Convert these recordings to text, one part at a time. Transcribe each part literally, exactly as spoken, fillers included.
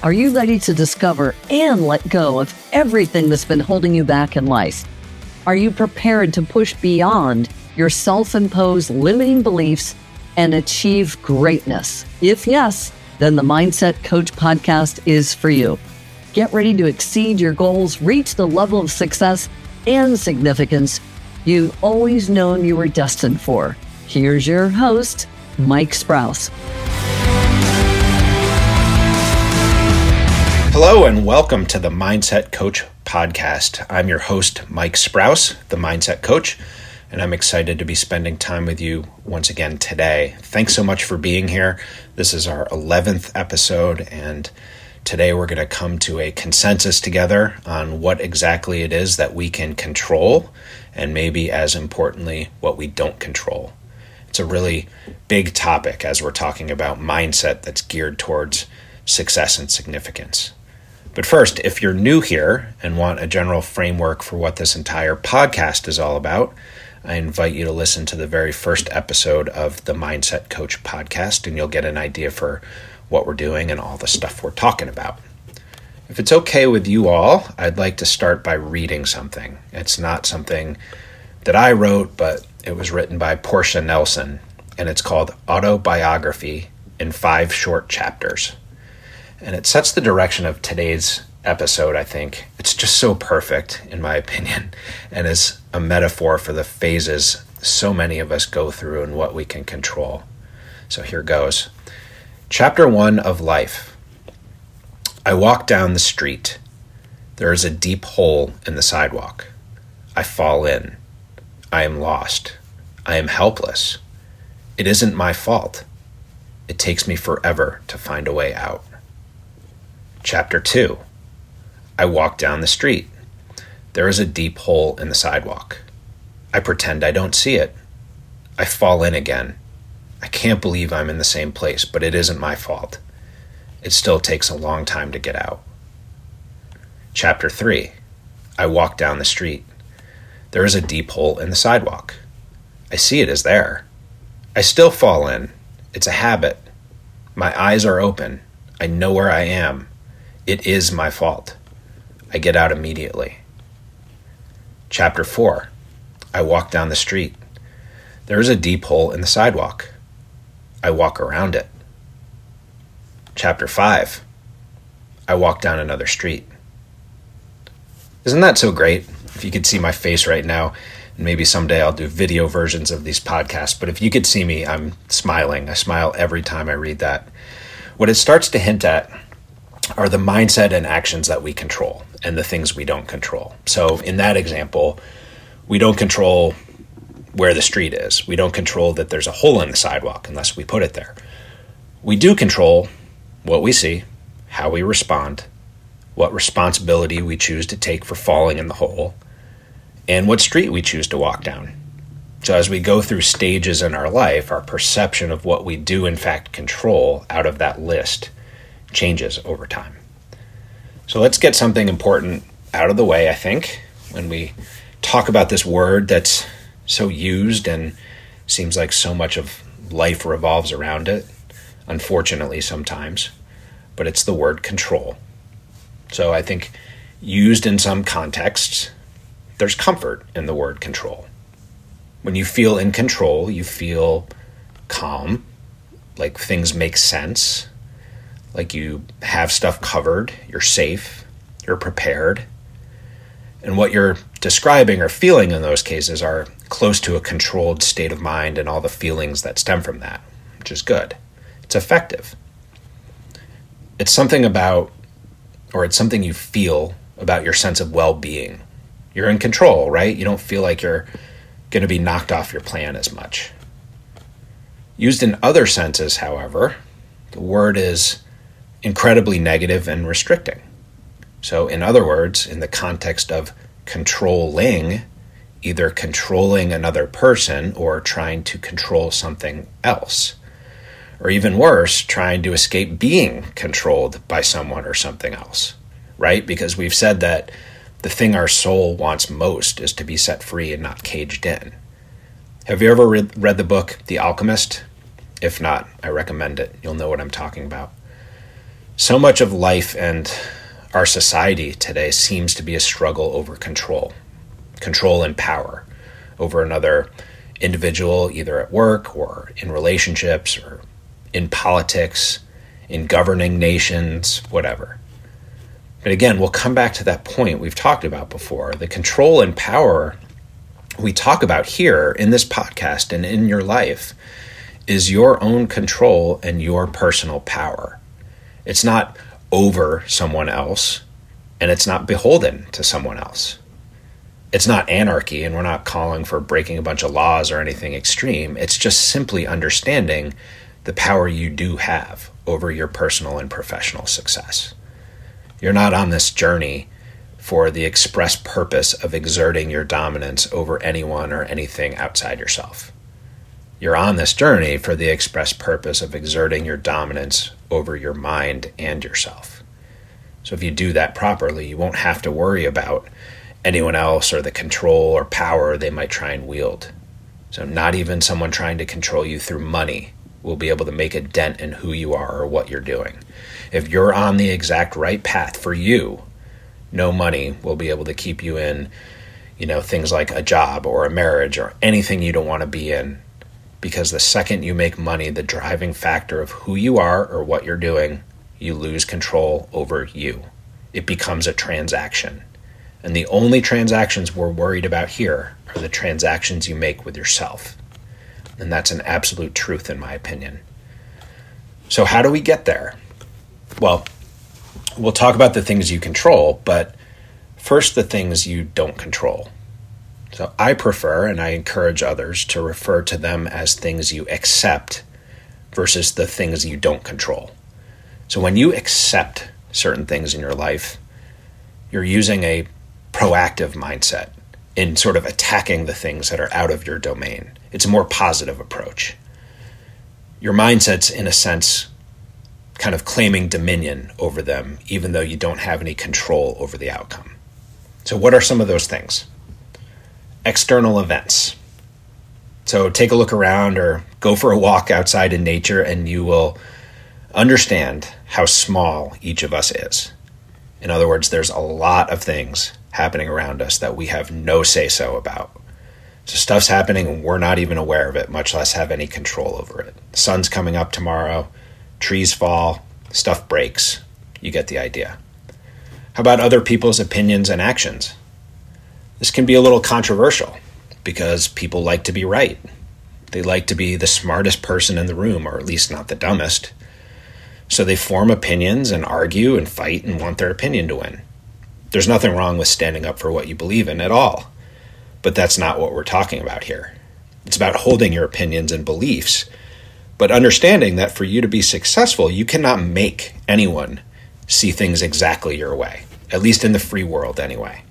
Are you ready to discover and let go of everything that's been holding you back in life? Are you prepared to push beyond your self-imposed limiting beliefs and achieve greatness? If yes, then the Mindset Coach podcast is for you. Get ready to exceed your goals, reach the level of success and significance you've always known you were destined for. Here's your host, Mike Sprouse. Hello and welcome to the Mindset Coach podcast. I'm your host, Mike Sprouse, the Mindset Coach, and I'm excited to be spending time with you once again today. Thanks so much for being here. This is our eleventh episode, and today we're going to come to a consensus together on what exactly it is that we can control, and maybe as importantly, what we don't control. It's a really big topic as we're talking about mindset that's geared towards success and significance. But first, if you're new here and want a general framework for what this entire podcast is all about, I invite you to listen to the very first episode of the Mindset Coach podcast, and you'll get an idea for what we're doing and all the stuff we're talking about. If it's okay with you all, I'd like to start by reading something. It's not something that I wrote, but it was written by Portia Nelson, and it's called Autobiography in Five Short Chapters. And it sets the direction of today's episode, I think. It's just so perfect, in my opinion, and is a metaphor for the phases so many of us go through and what we can control. So here goes. Chapter one of life. I walk down the street. There is a deep hole in the sidewalk. I fall in. I am lost. I am helpless. It isn't my fault. It takes me forever to find a way out. Chapter two. I walk down the street. There is a deep hole in the sidewalk. I pretend I don't see it. I fall in again. I can't believe I'm in the same place, but it isn't my fault. It still takes a long time to get out. Chapter three. I walk down the street. There is a deep hole in the sidewalk. I see it is there. I still fall in. It's a habit. My eyes are open. I know where I am. It is my fault. I get out immediately. Chapter four. I walk down the street. There is a deep hole in the sidewalk. I walk around it. Chapter five. I walk down another street. Isn't that so great? If you could see my face right now, and maybe someday I'll do video versions of these podcasts, but if you could see me, I'm smiling. I smile every time I read that. What it starts to hint at are the mindset and actions that we control and the things we don't control. So in that example, we don't control where the street is. We don't control that there's a hole in the sidewalk unless we put it there. We do control what we see, how we respond, what responsibility we choose to take for falling in the hole, and what street we choose to walk down. So as we go through stages in our life, our perception of what we do in fact control out of that list changes over time. So let's get something important out of the way, I think, when we talk about this word that's so used and seems like so much of life revolves around it, unfortunately sometimes, but it's the word control. So I think used in some contexts, there's comfort in the word control. When you feel in control, you feel calm, like things make sense, like you have stuff covered, you're safe, you're prepared. And what you're describing or feeling in those cases are close to a controlled state of mind and all the feelings that stem from that, which is good. It's effective. It's something about, or it's something you feel about your sense of well-being. You're in control, right? You don't feel like you're going to be knocked off your plan as much. Used in other senses, however, the word is incredibly negative and restricting. So in other words, in the context of controlling, either controlling another person or trying to control something else, or even worse, trying to escape being controlled by someone or something else, right? Because we've said that the thing our soul wants most is to be set free and not caged in. Have you ever read, read the book The Alchemist? If not, I recommend it. You'll know what I'm talking about. So much of life and our society today seems to be a struggle over control, control and power over another individual, either at work or in relationships or in politics, in governing nations, whatever. But again, we'll come back to that point we've talked about before. The control and power we talk about here in this podcast and in your life is your own control and your personal power. It's not over someone else, and it's not beholden to someone else. It's not anarchy, and we're not calling for breaking a bunch of laws or anything extreme. It's just simply understanding the power you do have over your personal and professional success. You're not on this journey for the express purpose of exerting your dominance over anyone or anything outside yourself. You're on this journey for the express purpose of exerting your dominance over your mind and yourself. So if you do that properly, you won't have to worry about anyone else or the control or power they might try and wield. So not even someone trying to control you through money will be able to make a dent in who you are or what you're doing. If you're on the exact right path for you, no money will be able to keep you in, you know, things like a job or a marriage or anything you don't want to be in. Because the second you make money the driving factor of who you are or what you're doing, you lose control over you. It becomes a transaction. And the only transactions we're worried about here are the transactions you make with yourself. And that's an absolute truth in my opinion. So how do we get there? Well, we'll talk about the things you control, but first the things you don't control. So I prefer, and I encourage others to refer to them as things you accept versus the things you don't control. So when you accept certain things in your life, you're using a proactive mindset in sort of attacking the things that are out of your domain. It's a more positive approach. Your mindset's, in a sense, kind of claiming dominion over them, even though you don't have any control over the outcome. So what are some of those things? External events. So take a look around or go for a walk outside in nature and you will understand how small each of us is. In other words, there's a lot of things happening around us that we have no say-so about. So stuff's happening and we're not even aware of it, much less have any control over it. The sun's coming up tomorrow, trees fall, stuff breaks. You get the idea. How about other people's opinions and actions? This can be a little controversial because people like to be right. They like to be the smartest person in the room, or at least not the dumbest. So they form opinions and argue and fight and want their opinion to win. There's nothing wrong with standing up for what you believe in at all, but that's not what we're talking about here. It's about holding your opinions and beliefs, but understanding that for you to be successful, you cannot make anyone see things exactly your way, at least in the free world anyway.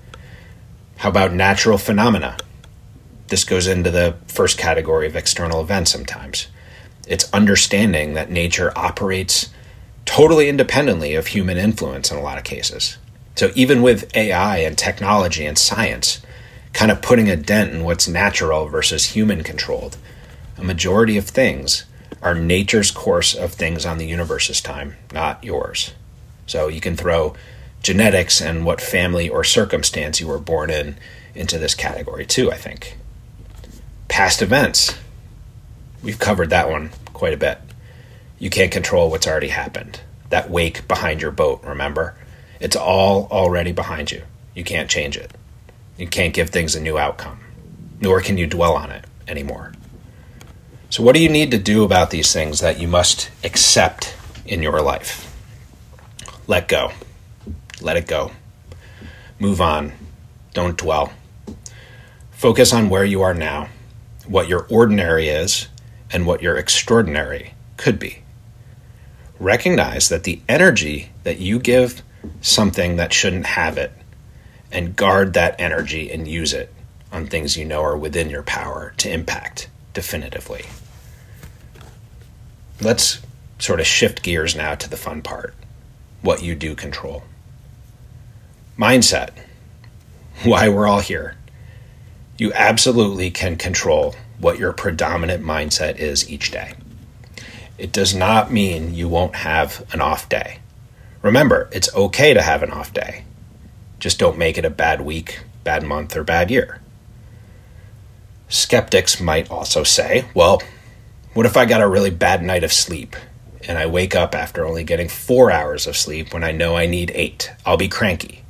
How about natural phenomena? This goes into the first category of external events sometimes. It's understanding that nature operates totally independently of human influence in a lot of cases. So even with A I and technology and science kind of putting a dent in what's natural versus human controlled, a majority of things are nature's course of things on the universe's time, not yours. So you can throw genetics and what family or circumstance you were born in into this category too, I think. Past events. We've covered that one quite a bit. You can't control what's already happened. That wake behind your boat, remember? It's all already behind you. You can't change it. You can't give things a new outcome, nor can you dwell on it anymore. So what do you need to do about these things that you must accept in your life? Let go. Let it go. Move on. Don't dwell. Focus on where you are now, what your ordinary is, and what your extraordinary could be. Recognize that the energy that you give something that shouldn't have it, and guard that energy and use it on things you know are within your power to impact definitively. Let's sort of shift gears now to the fun part, what you do control. Mindset, why we're all here. You absolutely can control what your predominant mindset is each day. it does not mean you won't have an off day. Remember, it's okay to have an off day. Just don't make it a bad week, bad month, or bad year. Skeptics might also say, well, what if I got a really bad night of sleep and I wake up after only getting four hours of sleep when I know I need eight? I'll be cranky.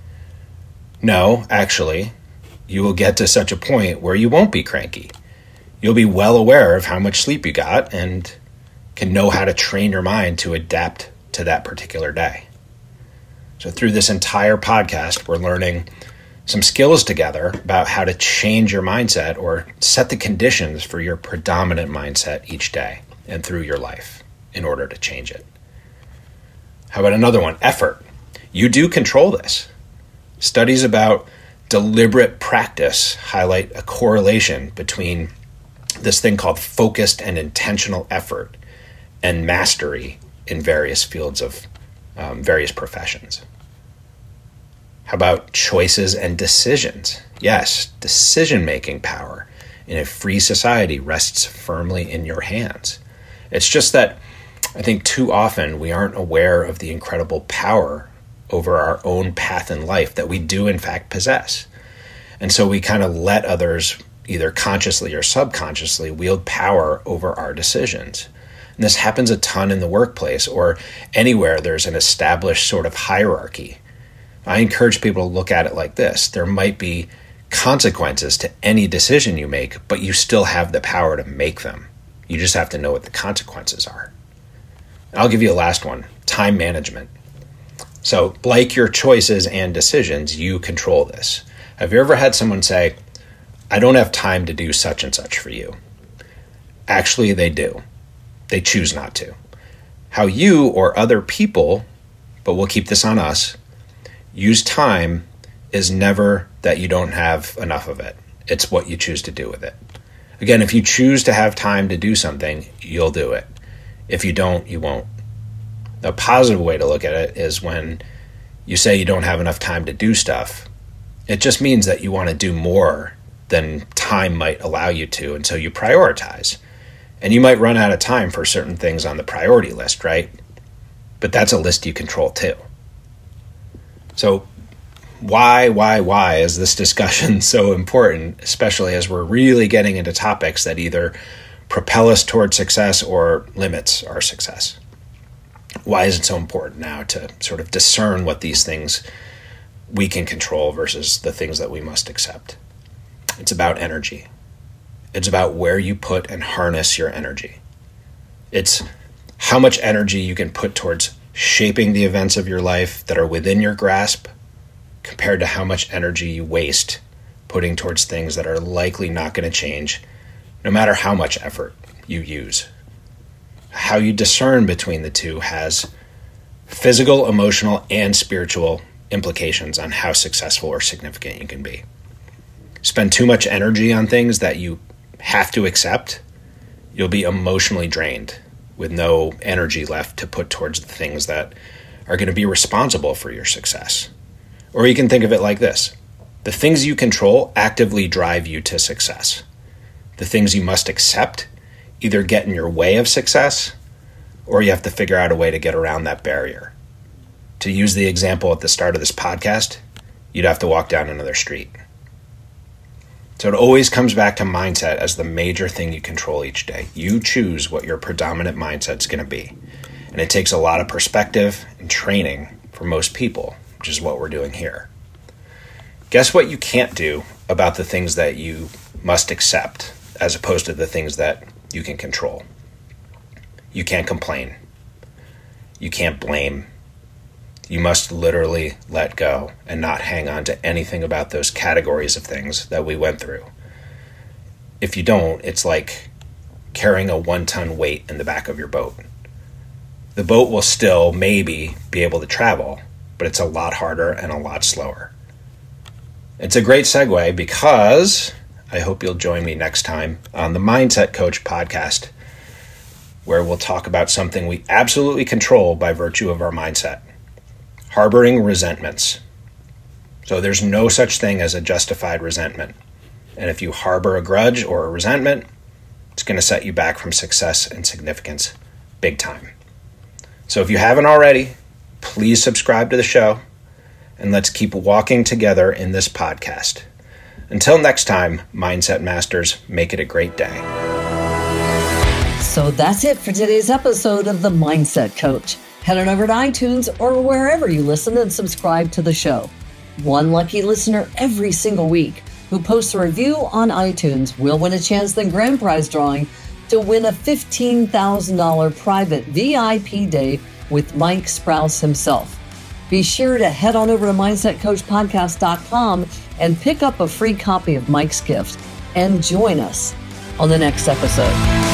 No, actually, you will get to such a point where you won't be cranky. You'll be well aware of how much sleep you got and can know how to train your mind to adapt to that particular day. So through this entire podcast, we're learning some skills together about how to change your mindset or set the conditions for your predominant mindset each day and through your life in order to change it. How about another one? Effort. You do control this. Studies about deliberate practice highlight a correlation between this thing called focused and intentional effort and mastery in various fields of um, various professions. How about choices and decisions? Yes, decision-making power in a free society rests firmly in your hands. It's just that I think too often we aren't aware of the incredible power over our own path in life that we do in fact possess. And so we kind of let others, either consciously or subconsciously, wield power over our decisions. And this happens a ton in the workplace or anywhere there's an established sort of hierarchy. I encourage people to look at it like this. There might be consequences to any decision you make, but you still have the power to make them. You just have to know what the consequences are. I'll give you a last one, time management. So like your choices and decisions, you control this. Have you ever had someone say, I don't have time to do such and such for you? Actually, they do. They choose not to. How you or other people, but we'll keep this on us, use time is never that you don't have enough of it. It's what you choose to do with it. Again, if you choose to have time to do something, you'll do it. If you don't, you won't. The positive way to look at it is when you say you don't have enough time to do stuff, it just means that you want to do more than time might allow you to, and so you prioritize. And you might run out of time for certain things on the priority list, right? But that's a list you control too. So why, why, why is this discussion so important, especially as we're really getting into topics that either propel us towards success or limits our success? Why is it so important now to sort of discern what these things we can control versus the things that we must accept? It's about energy. It's about where you put and harness your energy. It's how much energy you can put towards shaping the events of your life that are within your grasp compared to how much energy you waste putting towards things that are likely not going to change no matter how much effort you use. How you discern between the two has physical, emotional, and spiritual implications on how successful or significant you can be. Spend too much energy on things that you have to accept, you'll be emotionally drained with no energy left to put towards the things that are going to be responsible for your success. Or you can think of it like this. The things you control actively drive you to success. The things you must accept either get in your way of success, or you have to figure out a way to get around that barrier. To use the example at the start of this podcast, you'd have to walk down another street. So it always comes back to mindset as the major thing you control each day. You choose what your predominant mindset's going to be. And it takes a lot of perspective and training for most people, which is what we're doing here. Guess what you can't do about the things that you must accept as opposed to the things that you can control? You can't complain. You can't blame. You must literally let go and not hang on to anything about those categories of things that we went through. If you don't, it's like carrying a one-ton weight in the back of your boat. The boat will still maybe be able to travel, but it's a lot harder and a lot slower. It's a great segue because I hope you'll join me next time on the Mindset Coach podcast, where we'll talk about something we absolutely control by virtue of our mindset: harboring resentments. So there's no such thing as a justified resentment. And if you harbor a grudge or a resentment, it's going to set you back from success and significance big time. So if you haven't already, please subscribe to the show, and let's keep walking together in this podcast. Until next time, Mindset Masters, make it a great day. So that's it for today's episode of The Mindset Coach. Head on over to iTunes or wherever you listen and subscribe to the show. One lucky listener every single week who posts a review on iTunes will win a chance in the grand prize drawing to win a fifteen thousand dollars private V I P day with Mike Sprouse himself. Be sure to head on over to mindset coach podcast dot com and pick up a free copy of Mike's gift and join us on the next episode.